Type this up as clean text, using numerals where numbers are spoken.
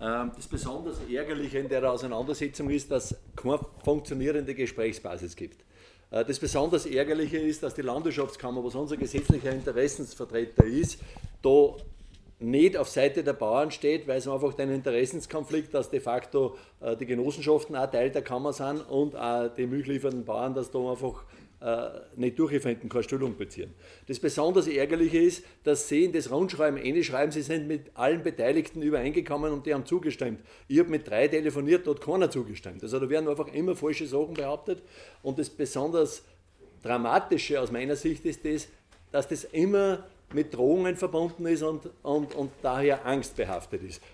Das besonders Ärgerliche in der Auseinandersetzung ist, dass es keine funktionierende Gesprächsbasis gibt. Das besonders Ärgerliche ist, dass die Landwirtschaftskammer, was unser gesetzlicher Interessensvertreter ist, da nicht auf Seite der Bauern steht, weil es einfach den Interessenskonflikt, dass de facto die Genossenschaften auch Teil der Kammer sind und auch die milchliefernden Bauern, dass da einfach nicht durchfinden, keine Stellung beziehen. Das besonders Ärgerliche ist, dass Sie in das Rundschreiben schreiben, Sie sind mit allen Beteiligten übereingekommen und die haben zugestimmt. Ich habe mit 3 telefoniert, da hat keiner zugestimmt. Also da werden einfach immer falsche Sachen behauptet und das besonders Dramatische aus meiner Sicht ist das, dass das immer mit Drohungen verbunden ist und daher angstbehaftet ist.